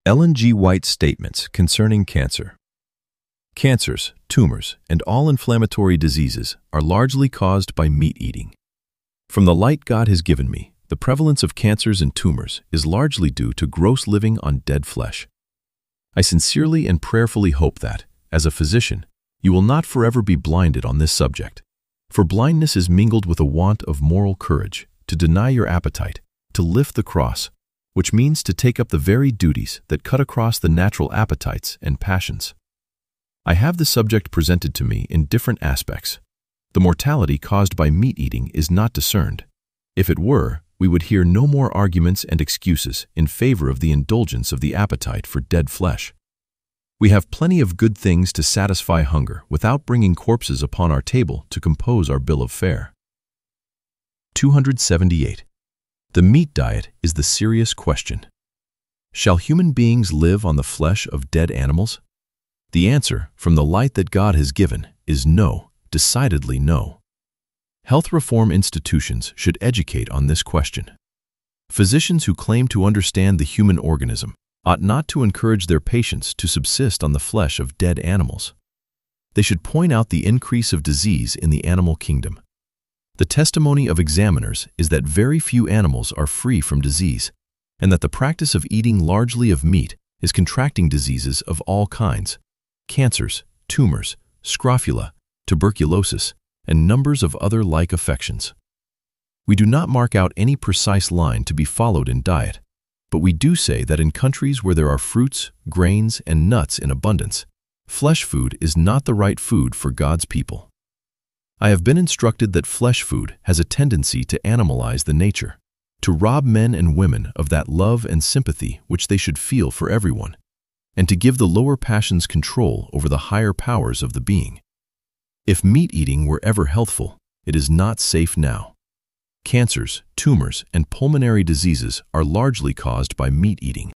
Ellen G. White Statements Concerning Cancer. Cancers, tumors, and all inflammatory diseases are largely caused by meat eating. From the light God has given me, the prevalence of cancers and tumors is largely due to gross living on dead flesh. I sincerely and prayerfully hope that, as a physician, you will not forever be blinded on this subject, for blindness is mingled with a want of moral courage to deny your appetite, to lift the cross, which means to take up the very duties that cut across the natural appetites and passions. I have the subject presented to me in different aspects. The mortality caused by meat eating is not discerned. If it were, we would hear no more arguments and excuses in favor of the indulgence of the appetite for dead flesh. We have plenty of good things to satisfy hunger without bringing corpses upon our table to compose our bill of fare. 278. The meat diet is the serious question. Shall human beings live on the flesh of dead animals? The answer, from the light that God has given, is no, decidedly no. Health reform institutions should educate on this question. Physicians who claim to understand the human organism ought not to encourage their patients to subsist on the flesh of dead animals. They should point out the increase of disease in the animal kingdom. The testimony of examiners is that very few animals are free from disease, and that the practice of eating largely of meat is contracting diseases of all kinds: cancers, tumors, scrofula, tuberculosis, and numbers of other like affections. We do not mark out any precise line to be followed in diet, but we do say that in countries where there are fruits, grains, and nuts in abundance, flesh food is not the right food for God's people. I have been instructed that flesh food has a tendency to animalize the nature, to rob men and women of that love and sympathy which they should feel for everyone, and to give the lower passions control over the higher powers of the being. If meat eating were ever healthful, it is not safe now. Cancers, tumors, and pulmonary diseases are largely caused by meat eating.